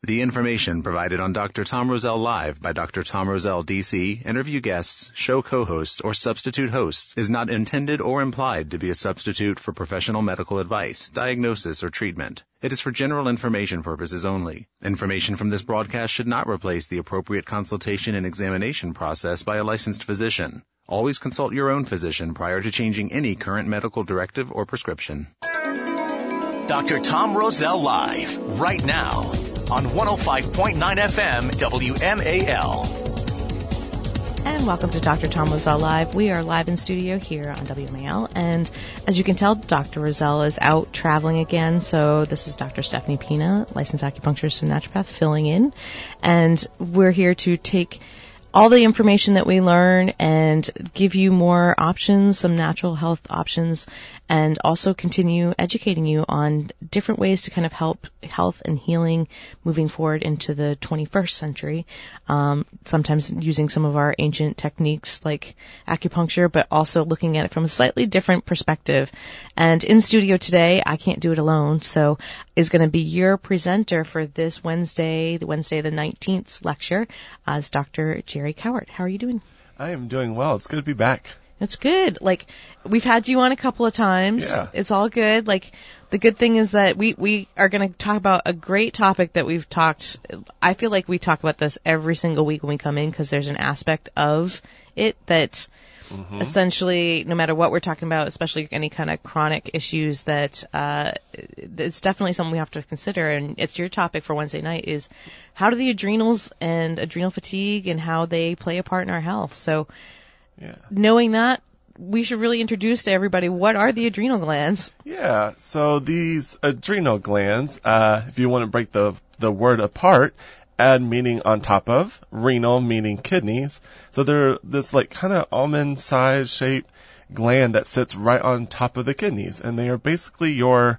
The information provided on Dr. Tom Rosell Live by Dr. Tom Rosell, D.C., interview guests, show co-hosts, or substitute hosts is not intended or implied to be a substitute for professional medical advice, diagnosis, or treatment. It is for general information purposes only. Information from this broadcast should not replace the appropriate consultation and examination process by a licensed physician. Always consult your own physician prior to changing any current medical directive or prescription. Dr. Tom Rosell Live, right now, on 105.9 FM WMAL. And welcome to Dr. Tom Rosell Live. We are live in studio here on WMAL. And as you can tell, Dr. Rosell is out traveling again. So this is Dr. Stephanie Pina, licensed acupuncturist and naturopath, filling in. And we're here to take all the information that we learn and give you more options, some natural health options, and also continue educating you on different ways to kind of help health and healing moving forward into the 21st century. Sometimes using some of our ancient techniques like acupuncture, but also looking at it from a slightly different perspective. And in studio today, I can't do it alone, so is going to be your presenter for this Wednesday the 19th lecture, is Dr. Jerry Cowart. How are you doing? I am doing well. It's good to be back. It's good. Like, we've had you on a couple of times. Yeah. It's all good. Like, the good thing is that we are going to talk about a great topic that we've talked. I feel like we talk about this every single week when we come in because there's an aspect of it that essentially, no matter what we're talking about, especially any kind of chronic issues, that it's definitely something we have to consider. And it's your topic for Wednesday night is how do the adrenals and adrenal fatigue and how they play a part in our health. So knowing that, we should really introduce to everybody what are the adrenal glands. Yeah, so these adrenal glands, if you want to break the word apart, ad meaning on top of, renal meaning kidneys. So they're this like kind of almond-sized shaped gland that sits right on top of the kidneys, and they are basically your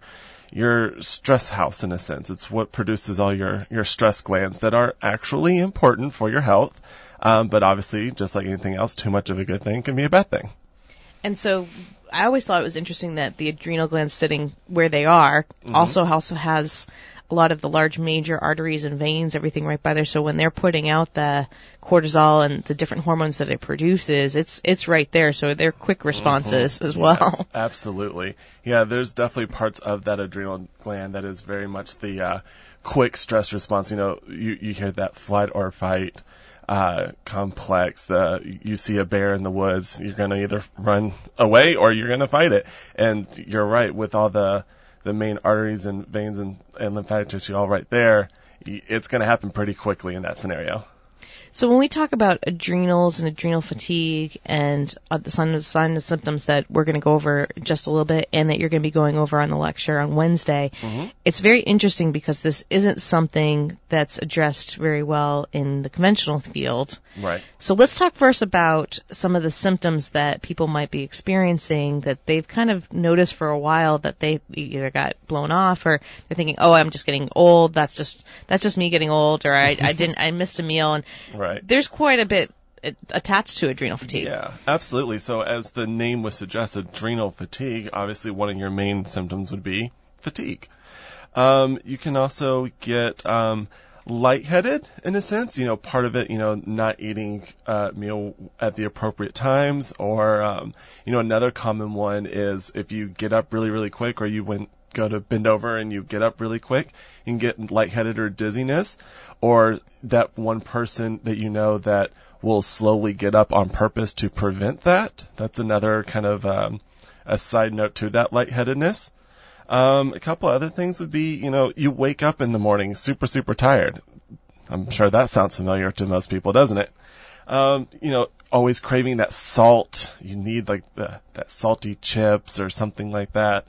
stress house in a sense. It's what produces all your stress glands that are actually important for your health. But obviously, just like anything else, too much of a good thing can be a bad thing. And so I always thought it was interesting that the adrenal glands sitting where they are also has a lot of the large major arteries and veins, everything right by there. So when they're putting out the cortisol and the different hormones that it produces, it's right there. So they're quick responses as well. Yes, absolutely. Yeah, there's definitely parts of that adrenal gland that is very much the quick stress response. You know, you hear that flight or fight complex. You see a bear in the woods, you're going to either run away or you're going to fight it. And you're right, with all the main arteries and veins and lymphatic tissue all right there, it's going to happen pretty quickly in that scenario. So when we talk about adrenals and adrenal fatigue and the signs and symptoms that we're going to go over just a little bit and that you're going to be going over on the lecture on Wednesday, it's very interesting because this isn't something that's addressed very well in the conventional field. Right. So let's talk first about some of the symptoms that people might be experiencing that they've kind of noticed for a while that they either got blown off or they're thinking, oh, I'm just getting old. That's just me getting old, or I missed a meal. And right. There's quite a bit attached to adrenal fatigue. Yeah, absolutely. So as the name would suggest, adrenal fatigue, obviously one of your main symptoms would be fatigue. You can also get lightheaded in a sense, part of it, not eating meal at the appropriate times, or, another common one is if you get up really, really quick, or you go to bend over and you get up really quick, you can get lightheaded or dizziness, or that one person that you know that will slowly get up on purpose to prevent that. That's another kind of a side note to that lightheadedness. A couple other things would be, you wake up in the morning super, super tired. I'm sure that sounds familiar to most people, doesn't it? Always craving that salt. You need like that salty chips or something like that.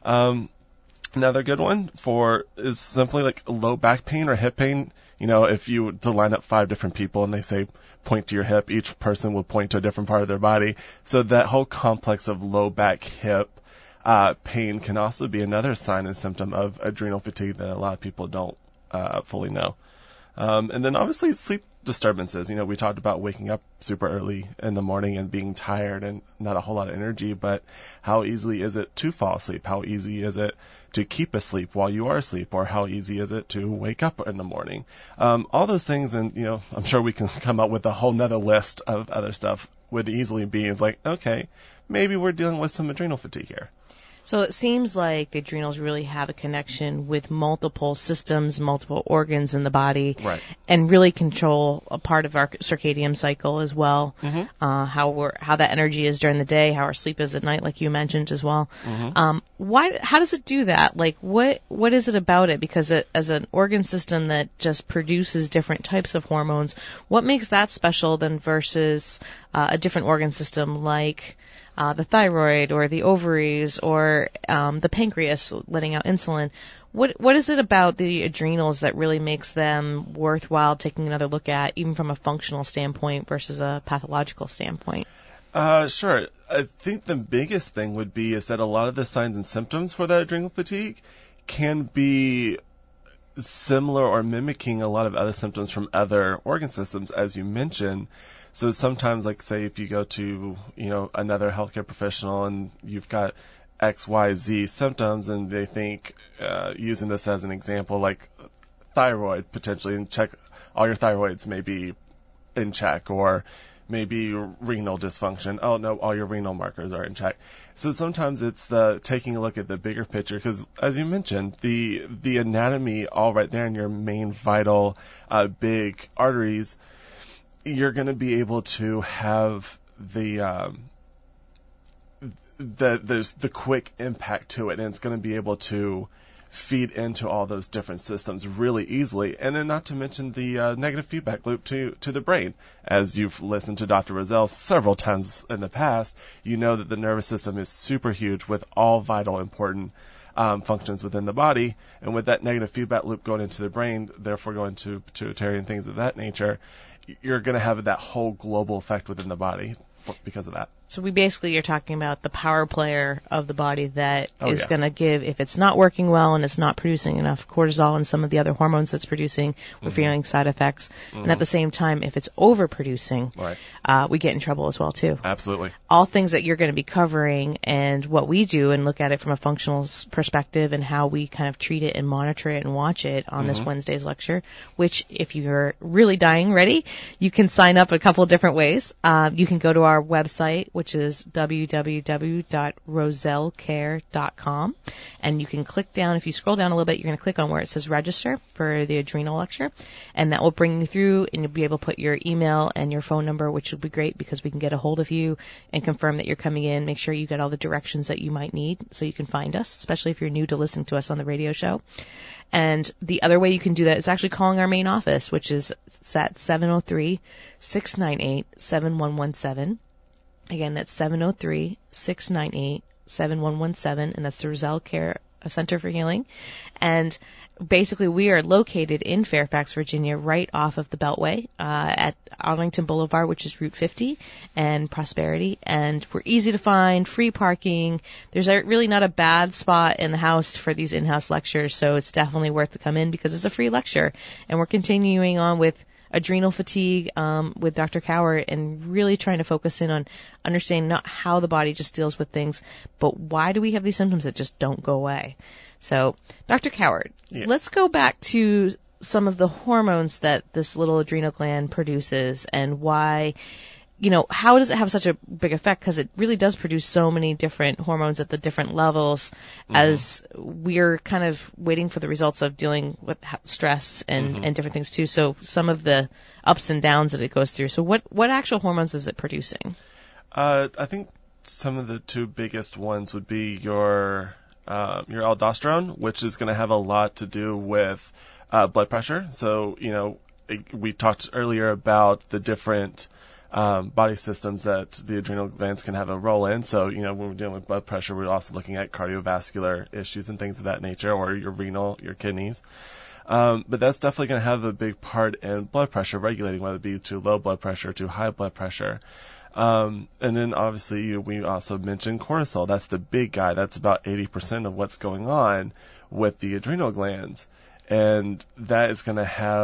Another good one is simply like low back pain or hip pain. If you to line up 5 different people and they say point to your hip, each person will point to a different part of their body. So that whole complex of low back, hip, pain can also be another sign and symptom of adrenal fatigue that a lot of people don't fully know. And then obviously sleep disturbances. We talked about waking up super early in the morning and being tired and not a whole lot of energy, but how easily is it to fall asleep? How easy is it to keep asleep while you are asleep? Or how easy is it to wake up in the morning? All those things, and, I'm sure we can come up with a whole nother list of other stuff, would easily be, it's like, okay, maybe we're dealing with some adrenal fatigue here. So it seems like the adrenals really have a connection with multiple systems, multiple organs in the body, Right. and really control a part of our circadian cycle as well. Mm-hmm. How that energy is during the day, how our sleep is at night, like you mentioned as well. Mm-hmm. How does it do that? Like, what is it about it? Because as an organ system that just produces different types of hormones, what makes that special than versus a different organ system like the thyroid or the ovaries or the pancreas letting out insulin? What is it about the adrenals that really makes them worthwhile taking another look at, even from a functional standpoint versus a pathological standpoint? Sure. I think the biggest thing would be is that a lot of the signs and symptoms for that adrenal fatigue can be similar or mimicking a lot of other symptoms from other organ systems, as you mentioned. So sometimes, like, say, if you go to, another healthcare professional and you've got X, Y, Z symptoms, and they think, using this as an example, like thyroid potentially, and check all your thyroids may be in check, or maybe renal dysfunction. Oh no, all your renal markers are in check. So sometimes it's the taking a look at the bigger picture, because as you mentioned, the anatomy all right there in your main vital big arteries, you're going to be able to have the quick impact to it, and it's going to be able to feed into all those different systems really easily. And then not to mention the negative feedback loop to the brain. As you've listened to Dr. Rosell several times in the past, you know that the nervous system is super huge with all vital important functions within the body. And with that negative feedback loop going into the brain, therefore going to pituitary and things of that nature, you're going to have that whole global effect within the body because of that. So we basically are talking about the power player of the body that is yeah. going to give, if it's not working well and it's not producing enough cortisol and some of the other hormones that's producing, we're feeling side effects. And at the same time, if it's overproducing, Right. We get in trouble as well too. Absolutely. All things that you're going to be covering, and what we do and look at it from a functional perspective and how we kind of treat it and monitor it and watch it on this Wednesday's lecture, which if you're really dying ready, you can sign up a couple of different ways. You can go to our website, which is www.rosellcare.com. And you can click down, if you scroll down a little bit, you're going to click on where it says register for the adrenal lecture. And that will bring you through, and you'll be able to put your email and your phone number, which will be great because we can get a hold of you and confirm that you're coming in. Make sure you get all the directions that you might need so you can find us, especially if you're new to listening to us on the radio show. And the other way you can do that is actually calling our main office, which is at 703-698-7117. Again, that's 703-698-7117, and that's the Rosell Care Center for Healing. And basically, we are located in Fairfax, Virginia, right off of the Beltway at Arlington Boulevard, which is Route 50, and Prosperity. And we're easy to find, free parking. There's really not a bad spot in the house for these in-house lectures, so it's definitely worth to come in because it's a free lecture. And we're continuing on with adrenal fatigue with Dr. Cowart, and really trying to focus in on understanding not how the body just deals with things, but why do we have these symptoms that just don't go away. So, Dr. Cowart, Yes. Let's go back to some of the hormones that this little adrenal gland produces and why, how does it have such a big effect? Because it really does produce so many different hormones at the different levels as we're kind of waiting for the results of dealing with stress and different things too. So some of the ups and downs that it goes through. So what actual hormones is it producing? I think some of the two biggest ones would be your aldosterone, which is going to have a lot to do with blood pressure. So, we talked earlier about the different body systems that the adrenal glands can have a role in. So, when we're dealing with blood pressure, we're also looking at cardiovascular issues and things of that nature, or your renal, your kidneys. But that's definitely going to have a big part in blood pressure regulating, whether it be to low blood pressure, to high blood pressure. And then obviously we also mentioned cortisol. That's the big guy. That's about 80% of what's going on with the adrenal glands. And that is going to have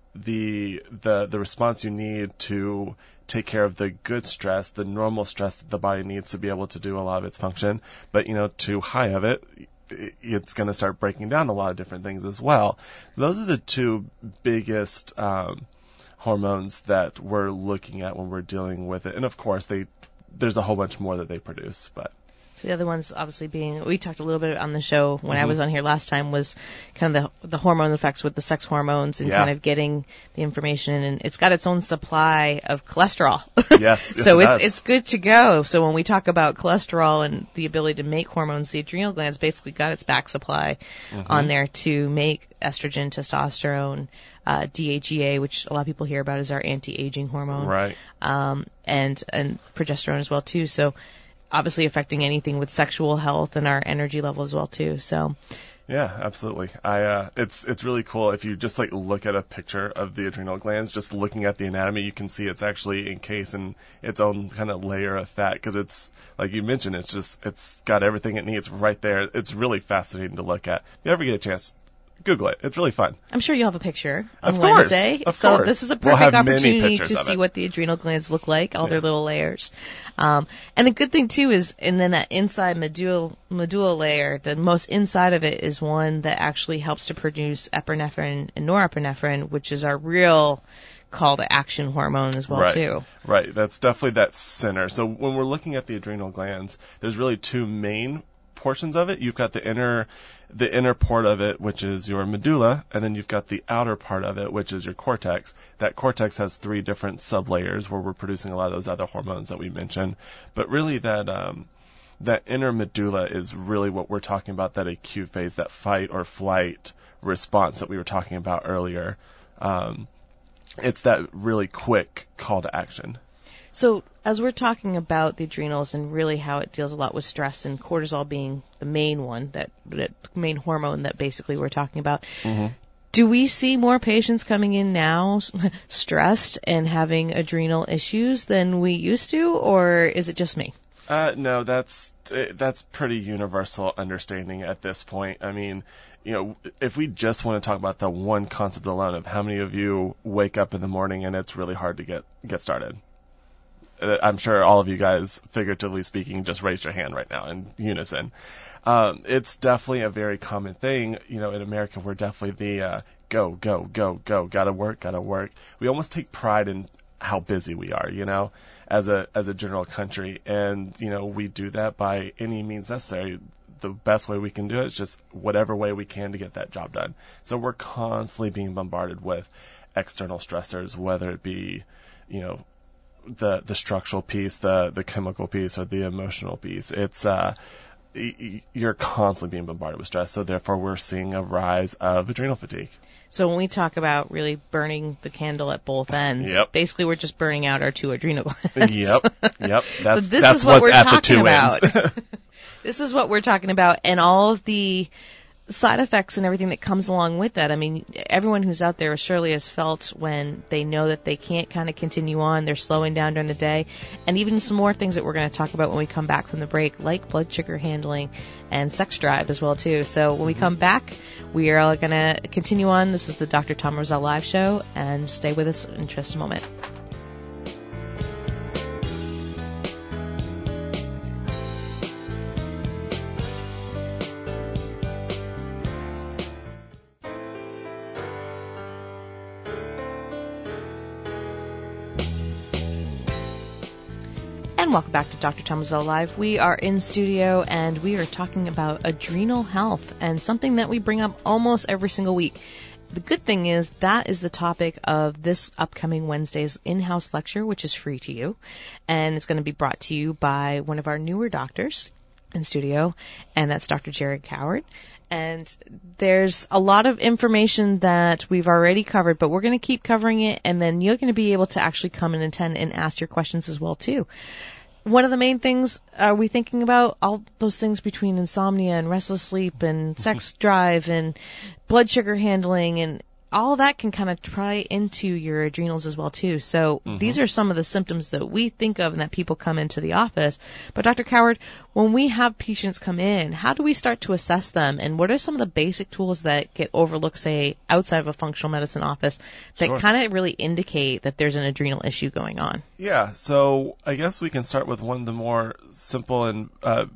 the response you need to take care of the good stress, the normal stress that the body needs to be able to do a lot of its function. But, too high of it, it's going to start breaking down a lot of different things as well. Those are the two biggest hormones that we're looking at when we're dealing with it. And of course, there's a whole bunch more that they produce, but. So the other ones obviously being, we talked a little bit on the show when I was on here last time, was kind of the hormone effects with the sex hormones and kind of getting the information. And it's got its own supply of cholesterol. Yes. So it's good to go. So when we talk about cholesterol and the ability to make hormones, the adrenal glands basically got its back supply on there to make estrogen, testosterone, DHEA, which a lot of people hear about as our anti-aging hormone. Right. And progesterone as well too. So obviously affecting anything with sexual health and our energy level as well too. So yeah, absolutely. It's really cool if you just look at a picture of the adrenal glands, just looking at the anatomy, you can see it's actually encased in its own kind of layer of fat, because it's, like you mentioned, it's got everything it needs right there. It's really fascinating to look at. If you ever get a chance, Google it. It's really fun. I'm sure you'll have a picture on of course, Wednesday. Of so course. This is a perfect opportunity to see it. what the adrenal glands look like, all their little layers. And the good thing too is, and then that inside medulla layer, the most inside of it is one that actually helps to produce epinephrine and norepinephrine, which is our real call to action hormone as well too. Right. That's definitely that center. So when we're looking at the adrenal glands, there's really two main portions of it. You've got the inner part of it, which is your medulla, and then you've got the outer part of it, which is your cortex. That cortex has 3 different sublayers where we're producing a lot of those other hormones that we mentioned. But really that inner medulla is really what we're talking about, that acute phase, that fight or flight response that we were talking about earlier. It's that really quick call to action. So as we're talking about the adrenals and really how it deals a lot with stress, and cortisol being the main one, that main hormone that basically we're talking about, do we see more patients coming in now stressed and having adrenal issues than we used to, or is it just me? No, that's pretty universal understanding at this point. I mean, if we just want to talk about the one concept alone of how many of you wake up in the morning and it's really hard to get started. I'm sure all of you guys, figuratively speaking, just raised your hand right now in unison. It's definitely a very common thing. In America, we're definitely the go, gotta work. We almost take pride in how busy we are, as a general country. And, we do that by any means necessary. The best way we can do it is just whatever way we can to get that job done. So we're constantly being bombarded with external stressors, whether it be, the structural piece, the chemical piece, or the emotional piece. It's you're constantly being bombarded with stress, so therefore we're seeing a rise of adrenal fatigue. So when we talk about really burning the candle at both ends, basically we're just burning out our 2 adrenal glands. Yep. This is what we're talking about. This is what we're talking about, and all of the side effects and everything that comes along with that. I mean, everyone who's out there surely has felt when they know that they can't kind of continue on, they're slowing down during the day, and even some more things that we're going to talk about when we come back from the break, like blood sugar handling and sex drive as well too. So when we come back, we are going to continue on. This is the Dr. Tom Rosell Live Show, and stay with us in just a moment. And welcome back to Dr. Tom Rosell Live. We are in studio and we are talking about adrenal health, and something that we bring up almost every single week. The good thing is that is the topic of this upcoming Wednesday's in-house lecture, which is free to you. And it's going to be brought to you by one of our newer doctors in studio, and that's Dr. Jared Coward. And there's a lot of information that we've already covered, but we're going to keep covering it, and then you're going to be able to actually come and attend and ask your questions as well, too. One of the main things, are we thinking about all those things between insomnia and restless sleep and sex drive and blood sugar handling and all that can kind of tie into your adrenals as well, too. So these are some of the symptoms that we think of and that people come into the office. But Dr. Coward, when we have patients come in, how do we start to assess them? And what are some of the basic tools that get overlooked, say, outside of a functional medicine office that kind of really indicate that there's an adrenal issue going on? Yeah, so I guess we can start with one of the more simple and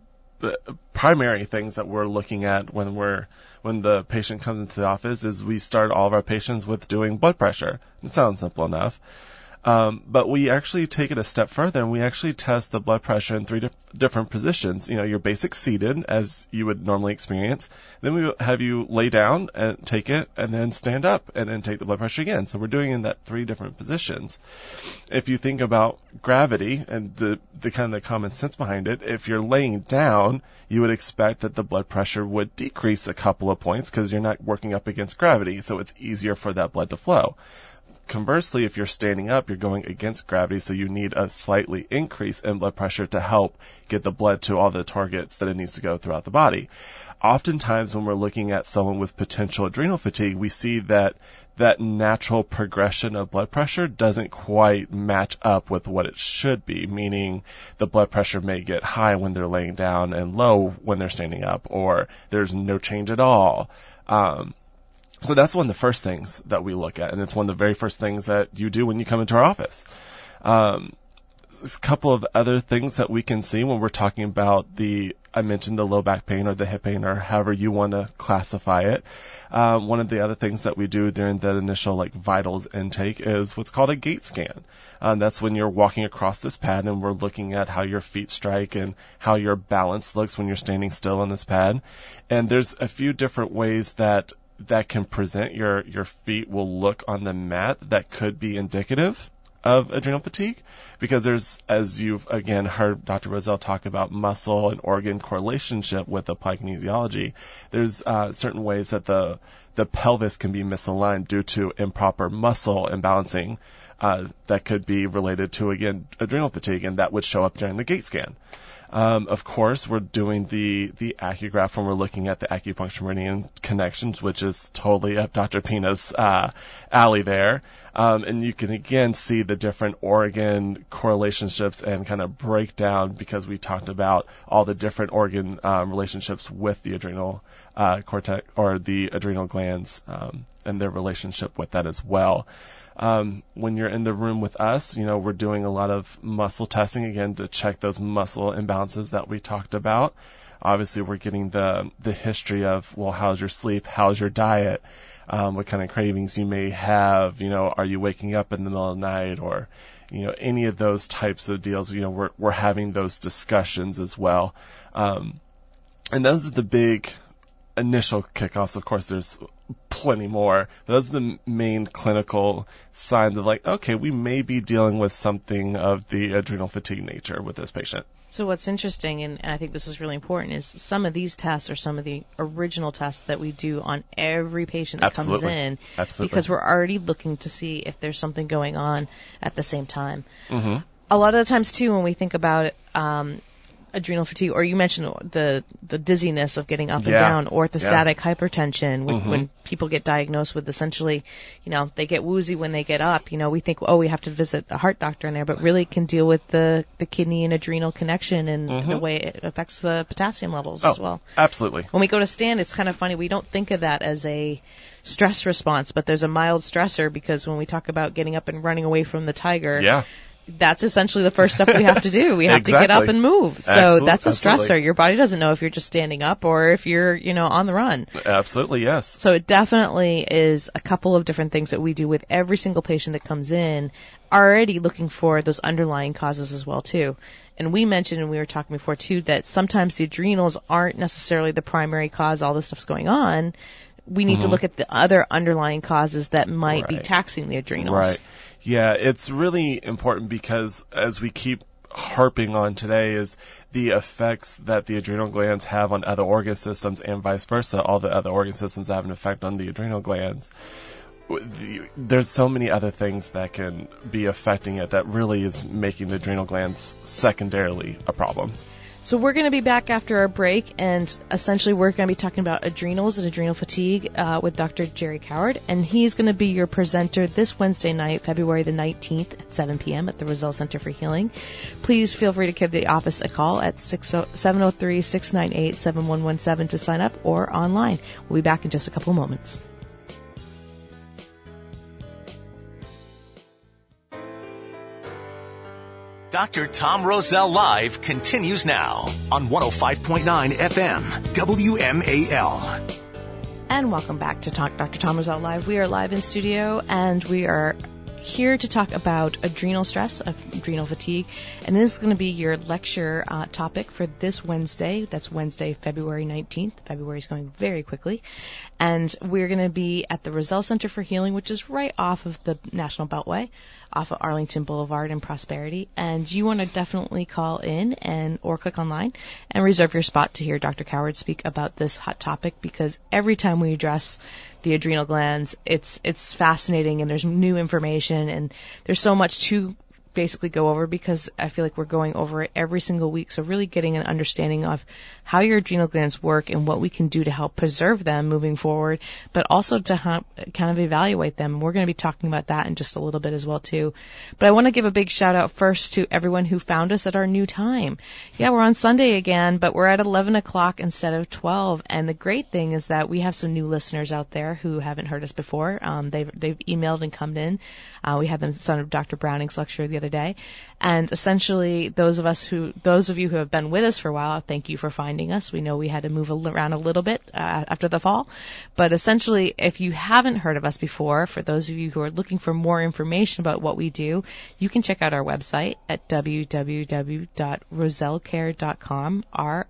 primary things that we're looking at when the patient comes into the office is we start all of our patients with doing blood pressure. It sounds simple enough. But we actually take it a step further, and we actually test the blood pressure in 3 different positions. Your basic seated, as you would normally experience. Then we have you lay down and take it, and then stand up, and then take the blood pressure again. So we're doing it in that 3 different positions. If you think about gravity and the kind of common sense behind it, if you're laying down, you would expect that the blood pressure would decrease a couple of points because you're not working up against gravity, so it's easier for that blood to flow. Conversely, if you're standing up, you're going against gravity, so you need a slightly increase in blood pressure to help get the blood to all the targets that it needs to go throughout the body. Oftentimes, when we're looking at someone with potential adrenal fatigue, we see that natural progression of blood pressure doesn't quite match up with what it should be, meaning the blood pressure may get high when they're laying down and low when they're standing up, or there's no change at all. So that's one of the first things that we look at, and it's one of the very first things that you do when you come into our office. There's a couple of other things that we can see when we're talking about I mentioned the low back pain or the hip pain or however you want to classify it. One of the other things that we do during that initial vitals intake is what's called a gait scan. That's when you're walking across this pad and we're looking at how your feet strike and how your balance looks when you're standing still on this pad. And there's a few different ways that can present your feet will look on the mat that could be indicative of adrenal fatigue, because there's, as you've again heard Dr. Rosell talk about muscle and organ correlationship with applied kinesiology, there's certain ways that the pelvis can be misaligned due to improper muscle imbalancing that could be related to, again, adrenal fatigue, and that would show up during the gait scan. Of course, we're doing the accugraph when we're looking at the acupuncture meridian connections, which is totally up Dr. Pina's alley there. And you can again see the different organ correlationships and kind of breakdown, because we talked about all the different organ relationships with the adrenal cortex or the adrenal glands and their relationship with that as well. When you're in the room with us, we're doing a lot of muscle testing, again, to check those muscle imbalances that we talked about. Obviously, we're getting the history of, well, how's your sleep? How's your diet? What kind of cravings you may have? Are you waking up in the middle of the night? Or, any of those types of deals, we're having those discussions as well. And those are the big initial kickoffs. Of course, there's plenty more. Those are the main clinical signs of okay, we may be dealing with something of the adrenal fatigue nature with this patient. So what's interesting, and I think this is really important, is some of these tests are some of the original tests that we do on every patient that comes in. Absolutely. Because we're already looking to see if there's something going on at the same time. Mm-hmm. A lot of the times, too, when we think about adrenal fatigue, or you mentioned the dizziness of getting up and down, orthostatic hypertension, when people get diagnosed with essentially, they get woozy when they get up, we think, we have to visit a heart doctor in there, but really can deal with the kidney and adrenal connection and the way it affects the potassium levels as well. Absolutely. When we go to stand, it's kind of funny. We don't think of that as a stress response, but there's a mild stressor, because when we talk about getting up and running away from the tiger, that's essentially the first step we have to do. We have to get up and move. So that's a stressor. Absolutely. Your body doesn't know if you're just standing up or if you're, on the run. Absolutely, yes. So it definitely is a couple of different things that we do with every single patient that comes in, already looking for those underlying causes as well, too. And we mentioned, and we were talking before, too, that sometimes the adrenals aren't necessarily the primary cause all this stuff's going on. We need to look at the other underlying causes that might be taxing the adrenals. Right. Yeah, it's really important, because as we keep harping on today is the effects that the adrenal glands have on other organ systems, and vice versa. All the other organ systems have an effect on the adrenal glands. There's so many other things that can be affecting it that really is making the adrenal glands secondarily a problem. So we're going to be back after our break, and essentially we're going to be talking about adrenals and adrenal fatigue with Dr. Jerry Coward, and he's going to be your presenter this Wednesday night, February the 19th at 7 p.m. at the Roselle Center for Healing. Please feel free to give the office a call at 703-698-7117 to sign up, or online. We'll be back in just a couple of moments. Dr. Tom Roselle Live continues now on 105.9 FM, WMAL. And welcome back to Dr. Tom Roselle Live. We are live in studio, and we are here to talk about adrenal stress, adrenal fatigue, and this is going to be your lecture topic for this Wednesday. That's Wednesday, February 19th. February is going very quickly. And we're going to be at the Roselle Center for Healing, which is right off of the National Beltway, off of Arlington Boulevard in Prosperity. And you want to definitely call in or click online and reserve your spot to hear Dr. Coward speak about this hot topic, because every time we address the adrenal glands, it's fascinating, and there's new information, and there's so much to basically go over, because I feel like we're going over it every single week. So really getting an understanding of how your adrenal glands work and what we can do to help preserve them moving forward, but also to kind of evaluate them. We're going to be talking about that in just a little bit as well too. But I want to give a big shout out first to everyone who found us at our new time. Yeah, we're on Sunday again, but we're at 11 o'clock instead of 12. And the great thing is that we have some new listeners out there who haven't heard us before. They've emailed and come in. We had them son of Dr. Browning's lecture the other day. And essentially, those of you who have been with us for a while, thank you for finding us. We know we had to move around a little bit after the fall. But essentially, if you haven't heard of us before, for those of you who are looking for more information about what we do, you can check out our website at www.rosellecare.com,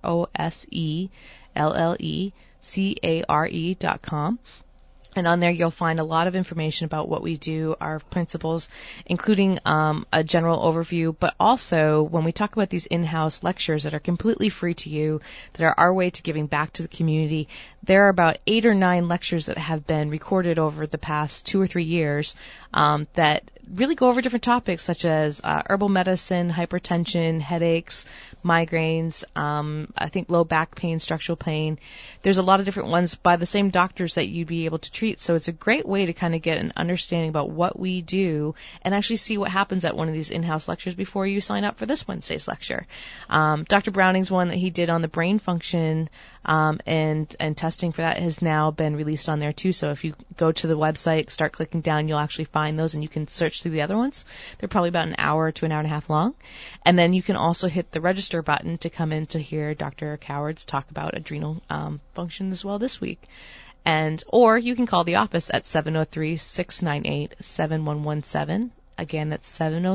ROSELLECARE.com. And on there, you'll find a lot of information about what we do, our principles, including a general overview. But also, when we talk about these in-house lectures that are completely free to you, that are our way to giving back to the community, there are about 8 or 9 lectures that have been recorded over the past 2 or 3 years that really go over different topics such as herbal medicine, hypertension, headaches, migraines, I think low back pain, structural pain. There's a lot of different ones by the same doctors that you'd be able to treat. So it's a great way to kind of get an understanding about what we do and actually see what happens at one of these in-house lectures before you sign up for this Wednesday's lecture. Dr. Browning's one that he did on the brain function and testing for that has now been released on there too. So if you go to the website, start clicking down, you'll actually find those, and you can search through the other ones. They're probably about an hour to an hour and a half long. And then you can also hit the register button to come in to hear Dr. Coward's talk about adrenal function as well this week. Or you can call the office at 703-698-7117. Again, that's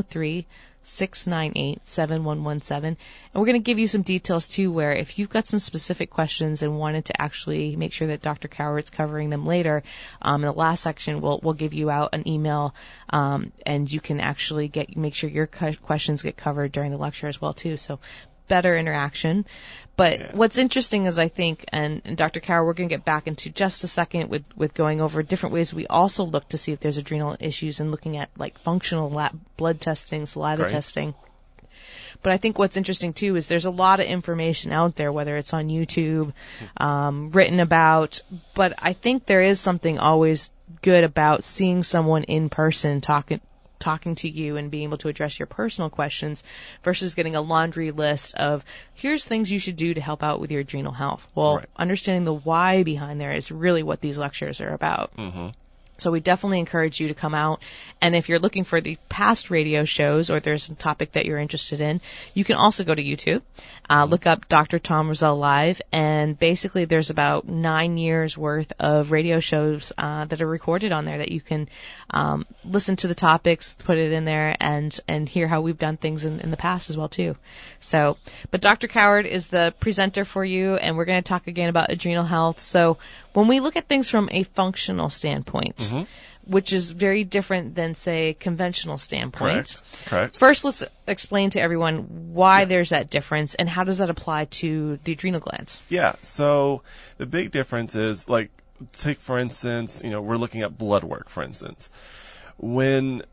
703-698-7117. And we're going to give you some details too, where if you've got some specific questions and wanted to actually make sure that Dr. Coward's covering them later, in the last section we'll give you out an email, and you can actually make sure your questions get covered during the lecture as well too. So better interaction. But what's interesting is, I think, and Dr. Coward, we're going to get back into just a second with going over different ways we also look to see if there's adrenal issues and looking at like functional blood testing, saliva testing. But I think what's interesting too is there's a lot of information out there, whether it's on YouTube, written about, but I think there is something always good about seeing someone in person talking to you and being able to address your personal questions versus getting a laundry list of here's things you should do to help out with your adrenal health. Well, understanding the why behind there is really what these lectures are about. Mm-hmm. So we definitely encourage you to come out. And if you're looking for the past radio shows or there's a topic that you're interested in, you can also go to YouTube, look up Dr. Tom Roselle Live, and basically there's about 9 years worth of radio shows that are recorded on there that you can listen to the topics, put it in there, and hear how we've done things in the past as well too. So, but Dr. Coward is the presenter for you, and we're going to talk again about adrenal health. So when we look at things from a functional standpoint, which is very different than, say, conventional standpoint. Correct. First, let's explain to everyone why there's that difference and how does that apply to the adrenal glands. Yeah, so the big difference is, like, take, for instance, we're looking at blood work, for instance. When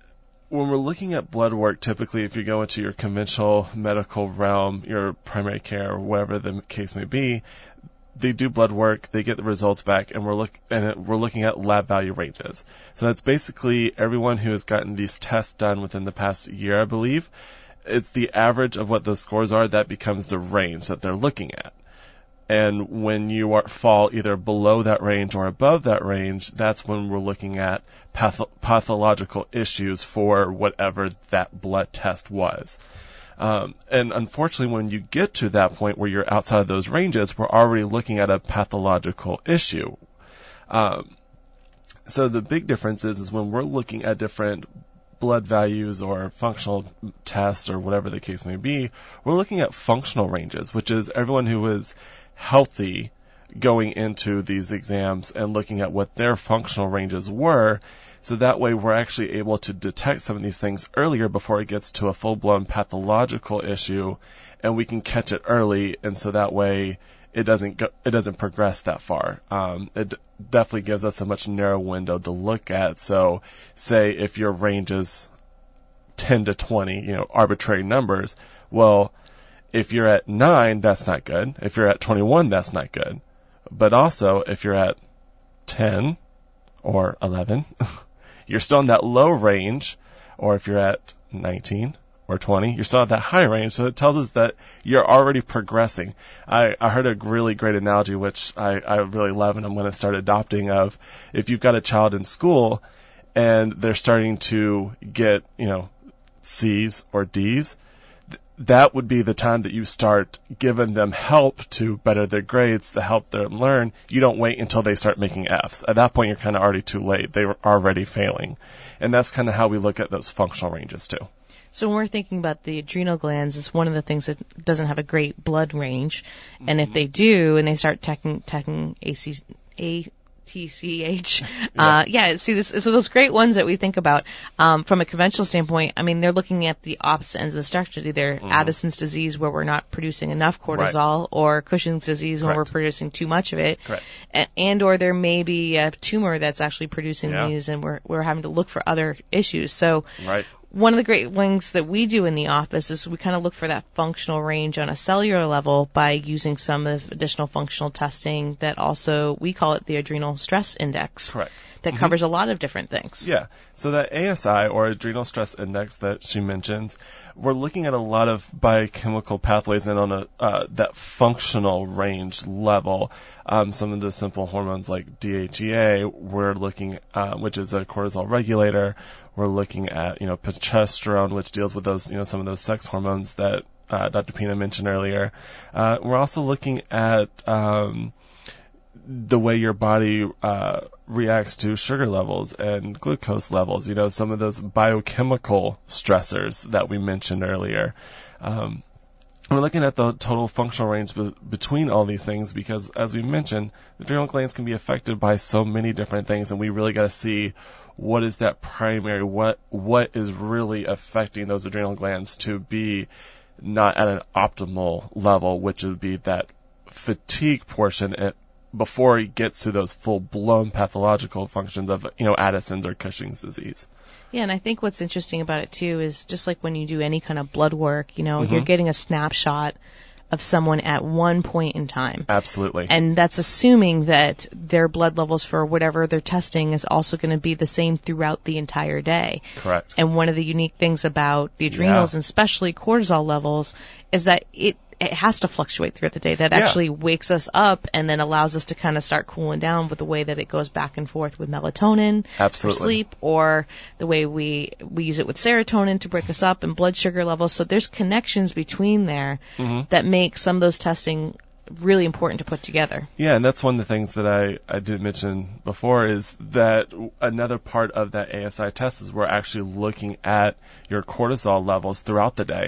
when we're looking at blood work, typically if you go into your conventional medical realm, your primary care, or whatever the case may be, they do blood work, they get the results back, and we're looking at lab value ranges. So that's basically everyone who has gotten these tests done within the past year, I believe. It's the average of what those scores are that becomes the range that they're looking at. And when you fall either below that range or above that range, that's when we're looking at pathological issues for whatever that blood test was. And unfortunately, when you get to that point where you're outside of those ranges, we're already looking at a pathological issue. So the big difference is when we're looking at different blood values or functional tests or whatever the case may be, we're looking at functional ranges, which is everyone who is healthy going into these exams and looking at what their functional ranges were. So that way we're actually able to detect some of these things earlier before it gets to a full-blown pathological issue, and we can catch it early, and so that way it doesn't progress that far. It definitely gives us a much narrower window to look at. So say if your range is 10 to 20, arbitrary numbers, well, if you're at 9, that's not good. If you're at 21, that's not good. But also, if you're at 10 or 11, you're still in that low range. Or if you're at 19 or 20, you're still at that high range. So it tells us that you're already progressing. I heard a really great analogy, which I really love, and I'm going to start adopting, of if you've got a child in school and they're starting to get, C's or D's, that would be the time that you start giving them help to better their grades, to help them learn. You don't wait until they start making F's. At that point, you're kind of already too late. They were already failing. And that's kind of how we look at those functional ranges, too. So when we're thinking about the adrenal glands, it's one of the things that doesn't have a great blood range. And if they do, and they start taking TCH. So those great ones that we think about, from a conventional standpoint, I mean, they're looking at the opposite ends of the spectrum, either Addison's disease where we're not producing enough cortisol, or Cushing's disease when we're producing too much of it. And or there may be a tumor that's actually producing these, and we're having to look for other issues. So one of the great things that we do in the office is we kind of look for that functional range on a cellular level by using some of additional functional testing that also, we call it the adrenal stress index. That covers a lot of different things. Yeah. So that ASI, or adrenal stress index that she mentioned, we're looking at a lot of biochemical pathways and on that functional range level. Some of the simple hormones like DHEA, we're looking, which is a cortisol regulator. We're looking at, progesterone, which deals with those, some of those sex hormones that Dr. Pina mentioned earlier. We're also looking at the way your body reacts to sugar levels and glucose levels, some of those biochemical stressors that we mentioned earlier. We're looking at the total functional range between all these things because, as we mentioned, the adrenal glands can be affected by so many different things, and we really got to see what is that primary, what is really affecting those adrenal glands to be not at an optimal level, which would be that fatigue portion before he gets to those full-blown pathological functions of, Addison's or Cushing's disease. Yeah, and I think what's interesting about it, too, is just like when you do any kind of blood work, you're getting a snapshot of someone at one point in time. Absolutely. And that's assuming that their blood levels for whatever they're testing is also going to be the same throughout the entire day. Correct. And one of the unique things about the adrenals, and especially cortisol levels, is that it has to fluctuate throughout the day. That actually wakes us up and then allows us to kind of start cooling down with the way that it goes back and forth with melatonin for sleep, or the way we use it with serotonin to break us up, and blood sugar levels. So there's connections between there that make some of those testing really important to put together. Yeah, and that's one of the things that I didn't mention before, is that another part of that ASI test is we're actually looking at your cortisol levels throughout the day.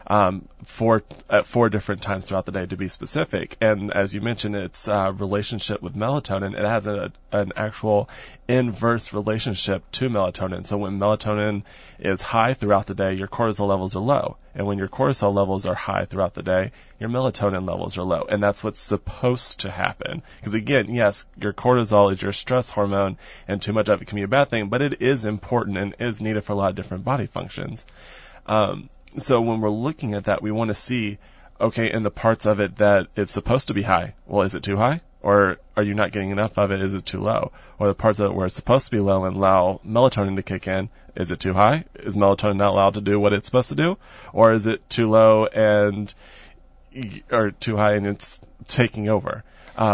at 4 different times throughout the day, to be specific. And as you mentioned, its relationship with melatonin, it has an actual inverse relationship to melatonin. So when melatonin is high throughout the day, your cortisol levels are low. And when your cortisol levels are high throughout the day, your melatonin levels are low. And that's what's supposed to happen. Because again, yes, your cortisol is your stress hormone, and too much of it can be a bad thing, but it is important and is needed for a lot of different body functions. So when we're looking at that, we want to see, okay, in the parts of it that it's supposed to be high, well, is it too high? Or are you not getting enough of it? Is it too low? Or the parts of it where it's supposed to be low and allow melatonin to kick in, is it too high? Is melatonin not allowed to do what it's supposed to do? Or is it too low or too high and it's taking over?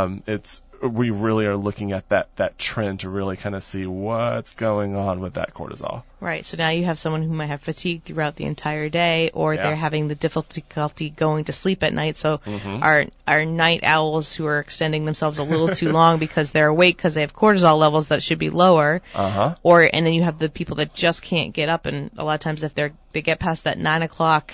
We really are looking at that trend to really kind of see what's going on with that cortisol. Right. So now you have someone who might have fatigue throughout the entire day, or they're having the difficulty going to sleep at night. So our night owls who are extending themselves a little too long because they're awake because they have cortisol levels that should be lower. And then you have the people that just can't get up, and a lot of times if they get past that 9 o'clock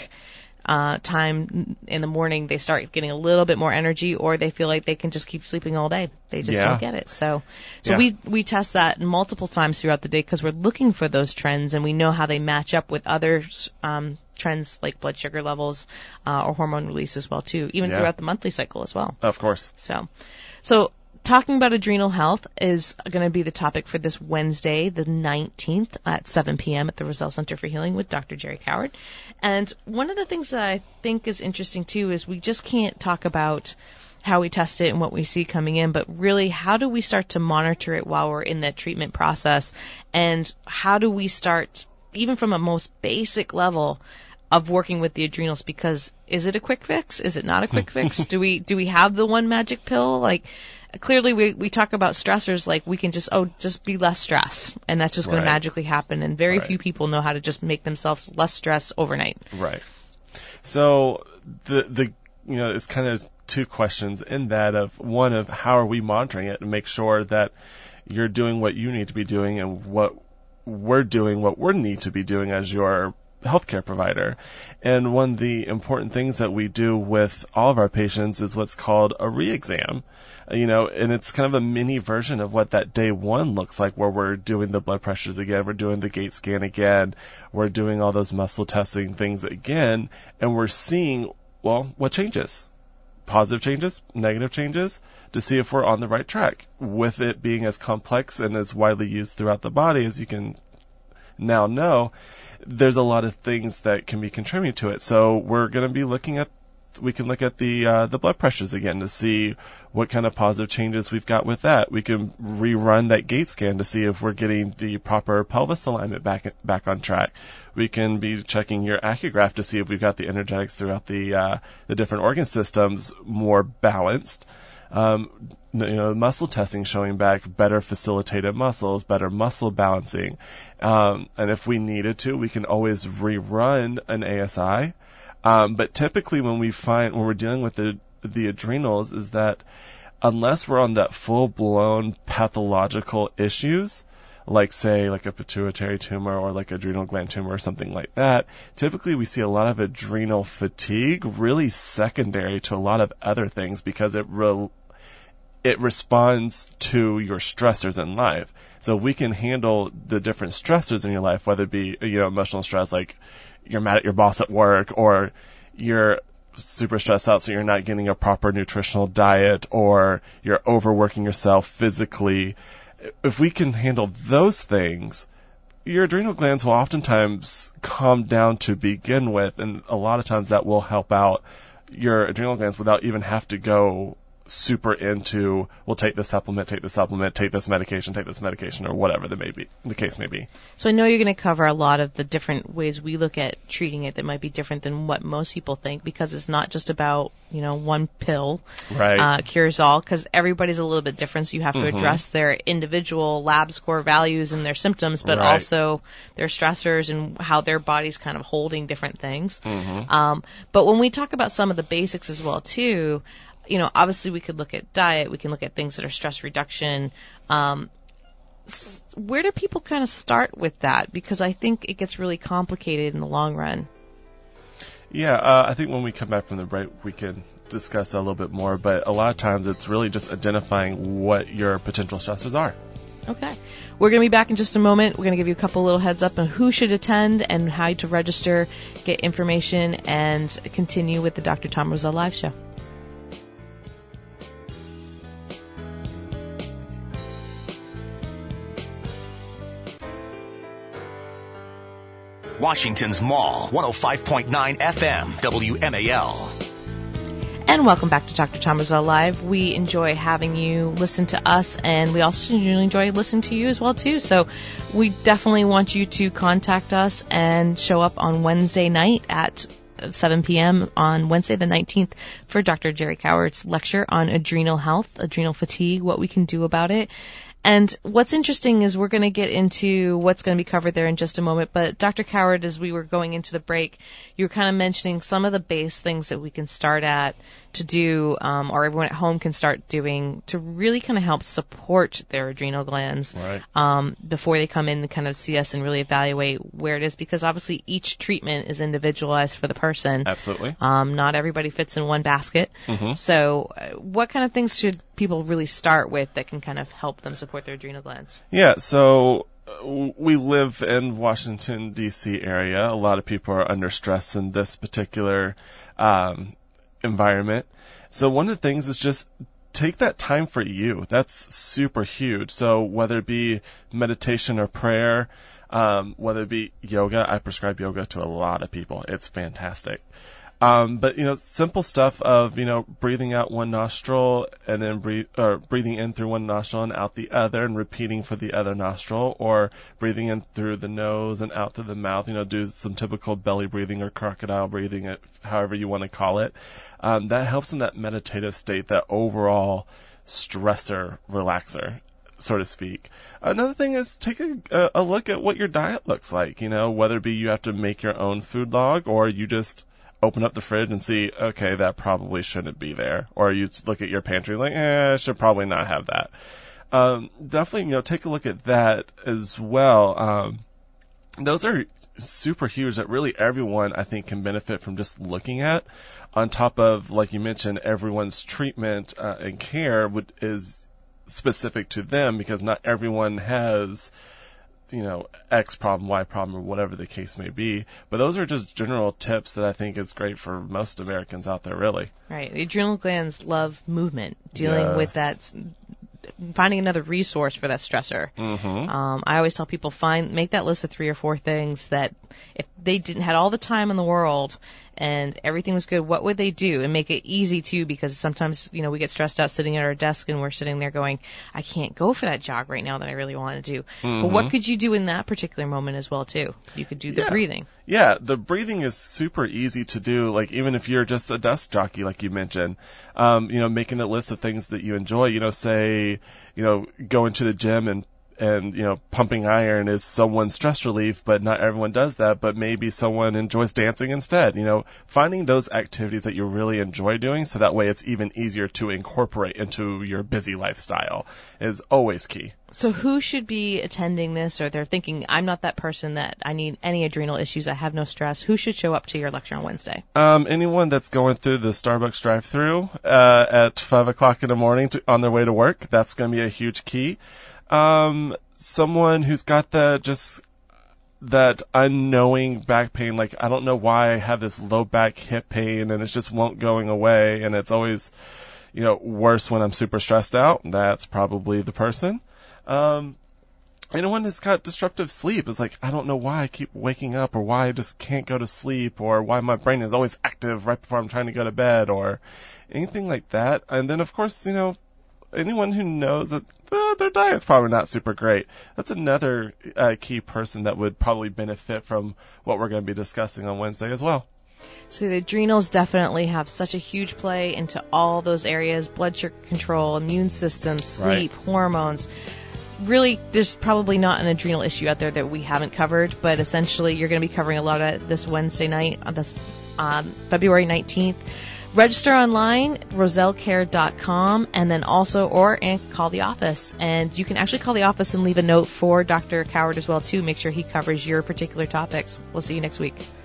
time in the morning, they start getting a little bit more energy, or they feel like they can just keep sleeping all day. They just don't get it. So we test that multiple times throughout the day because we're looking for those trends, and we know how they match up with other trends like blood sugar levels or hormone release as well too, even throughout the monthly cycle as well. Of course. So talking about adrenal health is going to be the topic for this Wednesday, the 19th at 7 p.m. at the Roselle Center for Healing with Dr. Jerry Coward. And one of the things that I think is interesting, too, is we just can't talk about how we test it and what we see coming in, but really how do we start to monitor it while we're in that treatment process? And how do we start, even from a most basic level, of working with the adrenals? Because is it a quick fix? Is it not a quick fix? Do we have the one magic pill? Like, clearly we talk about stressors like we can just be less stressed, and that's just going to magically happen, and very few people know how to just make themselves less stressed overnight. Right. So the it's kind of two questions in that, of one of how are we monitoring it and make sure that you're doing what you need to be doing, and what we're doing what we need to be doing as your healthcare provider. And one of the important things that we do with all of our patients is what's called a re-exam. And it's kind of a mini version of what that day one looks like, where we're doing the blood pressures again, we're doing the gait scan again, we're doing all those muscle testing things again, and we're seeing, well, what changes? Positive changes, negative changes, to see if we're on the right track. With it being as complex and as widely used throughout the body as you can now know, there's a lot of things that can be contributing to it. So we're going to be we can look at the blood pressures again to see what kind of positive changes we've got with that. We can rerun that gait scan to see if we're getting the proper pelvis alignment back on track. We can be checking your acograph to see if we've got the energetics throughout the different organ systems more balanced. Muscle testing showing back better facilitated muscles, better muscle balancing. And if we needed to, we can always rerun an ASI. But typically when we're dealing with the adrenals, is that unless we're on that full-blown pathological issues, like say like a pituitary tumor or like adrenal gland tumor or something like that, typically we see a lot of adrenal fatigue really secondary to a lot of other things, because it responds to your stressors in life. So if we can handle the different stressors in your life, whether it be emotional stress, like you're mad at your boss at work, or you're super stressed out so you're not getting a proper nutritional diet, or you're overworking yourself physically. If we can handle those things, your adrenal glands will oftentimes calm down to begin with, and a lot of times that will help out your adrenal glands without even have to go super into, well, take this supplement, take this medication, or whatever the case may be. So I know you're going to cover a lot of the different ways we look at treating it that might be different than what most people think, because it's not just about, one pill cures all, because everybody's a little bit different, so you have to address their individual lab score values and their symptoms, but also their stressors and how their body's kind of holding different things. But when we talk about some of the basics as well, too, obviously we could look at diet, we can look at things that are stress reduction. Where do people kind of start with that? Because I think it gets really complicated in the long run. Yeah, I think when we come back from the break, we can discuss that a little bit more, but a lot of times it's really just identifying what your potential stressors are. Okay. We're going to be back in just a moment. We're going to give you a couple little heads up on who should attend and how to register, get information, and continue with the Dr. Tom Rosell Live Show. Washington's Mall, 105.9 FM, WMAL. And welcome back to Dr. Tom Rosell Live. We enjoy having you listen to us, and we also really enjoy listening to you as well, too. So we definitely want you to contact us and show up on Wednesday night at 7 p.m. on Wednesday the 19th for Dr. Jerry Coward's lecture on adrenal health, adrenal fatigue, what we can do about it. And what's interesting is we're going to get into what's going to be covered there in just a moment. But Dr. Coward, as we were going into the break, you were kind of mentioning some of the base things that we can start at to do, or everyone at home can start doing to really kind of help support their adrenal glands before they come in and kind of see us and really evaluate where it is. Because obviously each treatment is individualized for the person. Absolutely. Not everybody fits in one basket. Mm-hmm. So what kind of things should people really start with that can kind of help them support their adrenal glands? Yeah, so we live in Washington, D.C. area. A lot of people are under stress in this particular environment. So one of the things is just take that time for you. That's super huge. So whether it be meditation or prayer, whether it be yoga, I prescribe yoga to a lot of people. It's fantastic. But, simple stuff of, breathing out one nostril and then breathing in through one nostril and out the other and repeating for the other nostril, or breathing in through the nose and out through the mouth, do some typical belly breathing or crocodile breathing, however you want to call it. That helps in that meditative state, that overall stressor relaxer, so to speak. Another thing is take a look at what your diet looks like, whether it be you have to make your own food log or you just open up the fridge and see, okay, that probably shouldn't be there. Or you look at your pantry like, I should probably not have that. Definitely, take a look at that as well. Those are super huge that really everyone, I think, can benefit from just looking at. On top of, like you mentioned, everyone's treatment and care is specific to them, because not everyone has X problem, Y problem, or whatever the case may be. But those are just general tips that I think is great for most Americans out there, really. Right. The adrenal glands love movement, dealing with that, finding another resource for that stressor. Mm-hmm. I always tell people, make that list of 3 or 4 things that if they had all the time in the world and everything was good, what would they do? And make it easy too, because sometimes, we get stressed out sitting at our desk and we're sitting there going, I can't go for that jog right now that I really want to do. Mm-hmm. But what could you do in that particular moment as well too? You could do the breathing. Yeah, the breathing is super easy to do. Like, even if you're just a desk jockey, like you mentioned, making a list of things that you enjoy, say, going to the gym and pumping iron is someone's stress relief, but not everyone does that. But maybe someone enjoys dancing instead. Finding those activities that you really enjoy doing, so that way it's even easier to incorporate into your busy lifestyle, is always key. So who should be attending this, or they're thinking, I'm not that person that I need any adrenal issues, I have no stress? Who should show up to your lecture on Wednesday? Anyone that's going through the Starbucks drive-thru at 5 o'clock in the morning on their way to work. That's going to be a huge key. Someone who's got that unknowing back pain, like, I don't know why I have this low back hip pain and it just won't going away, and it's always, worse when I'm super stressed out. That's probably the person. Anyone that's got disruptive sleep is like, I don't know why I keep waking up, or why I just can't go to sleep, or why my brain is always active right before I'm trying to go to bed, or anything like that. And then, of course, anyone who knows that their diet's probably not super great. That's another key person that would probably benefit from what we're going to be discussing on Wednesday as well. So the adrenals definitely have such a huge play into all those areas: blood sugar control, immune system, sleep, hormones. Really, there's probably not an adrenal issue out there that we haven't covered, but essentially you're going to be covering a lot of this Wednesday night on February 19th. Register online, rosellcare.com, and then also, and call the office. And you can actually call the office and leave a note for Dr. Coward as well, too. Make sure he covers your particular topics. We'll see you next week.